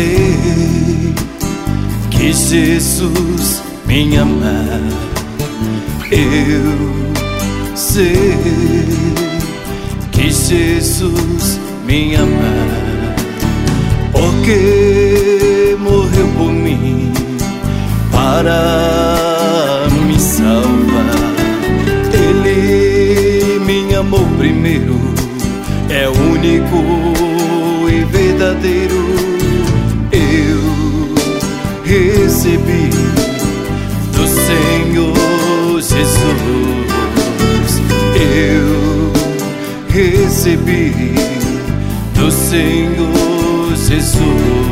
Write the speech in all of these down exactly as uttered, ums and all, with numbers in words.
sei que Jesus me ama. Eu sei que Jesus me ama, porque morreu por mim para me salvar. Ele me amou primeiro, é único e verdadeiro. Eu recebi do Senhor Jesus. Eu recebi do Senhor Jesus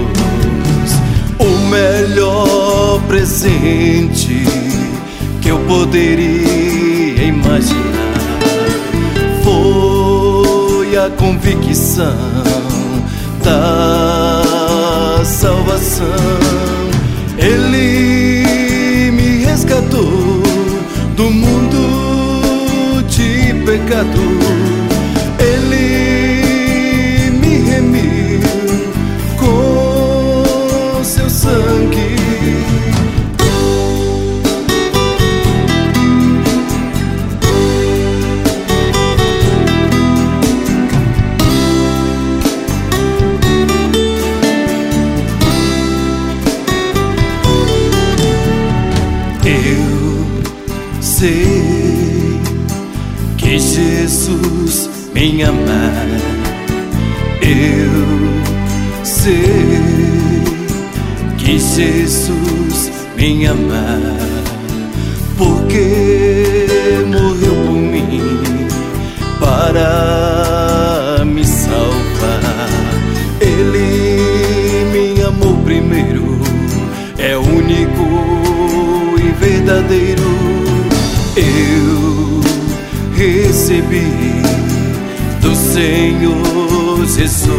o melhor presente que eu poderia imaginar. Foi a convicção da salvação. Ele me resgatou do mundo de pecado. Ele me remiu com seu sangue. Eu sei que Jesus me ama. Eu sei que Jesus me ama, porque morreu por mim para me salvar. Ele me amou primeiro, é único e verdadeiro. Eu recebi do Senhor Jesus.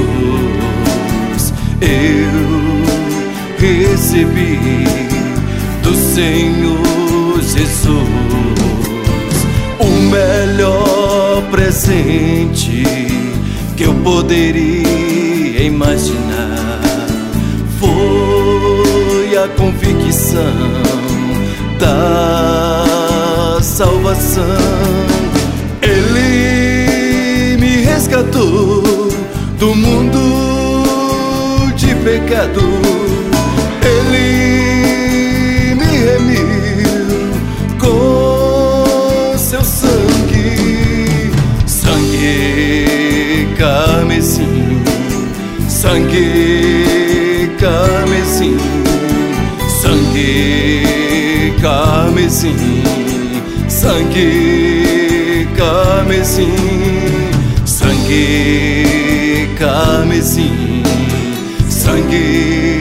Eu recebi do Senhor Jesus o melhor presente que eu poderia imaginar. Foi a convicção da salvação. Ele me resgatou do mundo de pecado. Ele me remiu com seu sangue. Sangue carmesim, sangue carmesim, sangue carmesim, sangue carmesim, sangue carmesim, sangue